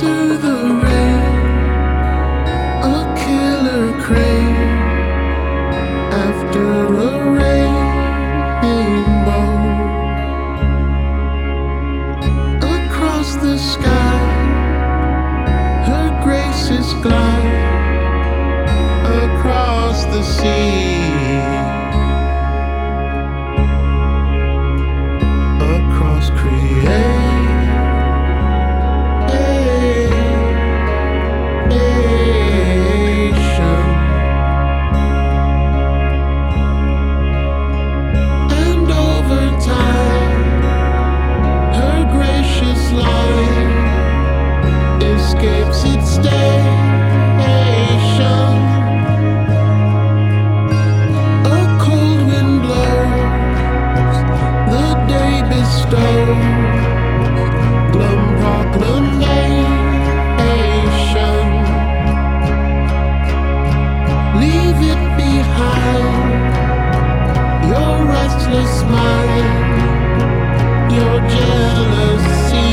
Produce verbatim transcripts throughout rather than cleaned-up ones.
After the rain, a killer crane. After a rainbow, across the sky, her graces glide across the sea, across creation. Escapes its station. A cold wind blows, the day bestows glum proclamation. Leave it behind, your restless mind, your jealousy.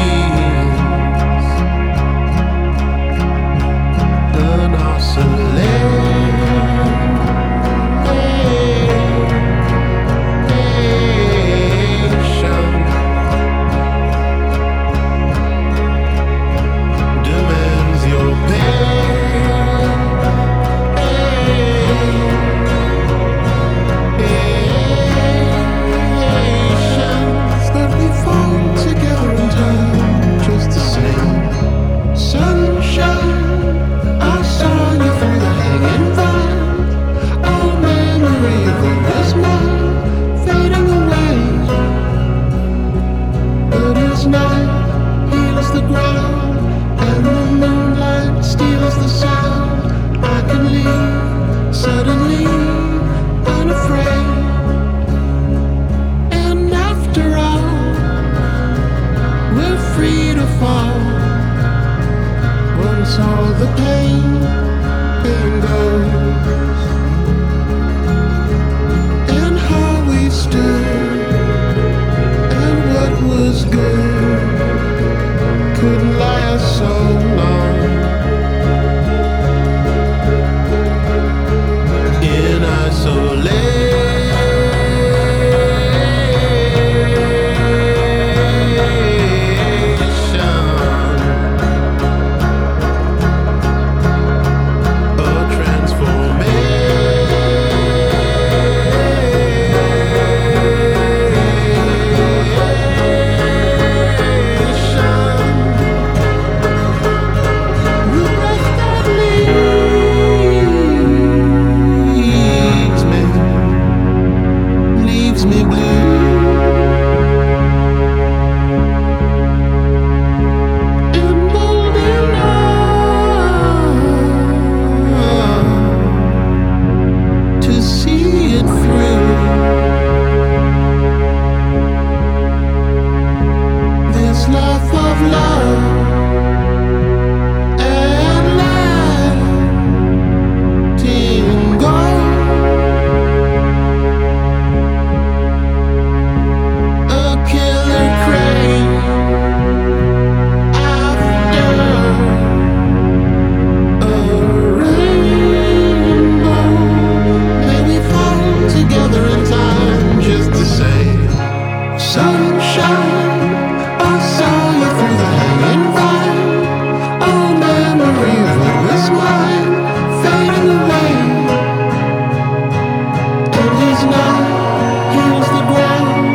Suddenly unafraid, and after all, we're free to fall. Once all the pain, pain goes, and how we stood, and what was good couldn't last so long.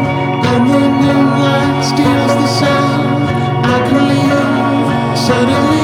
Suddenly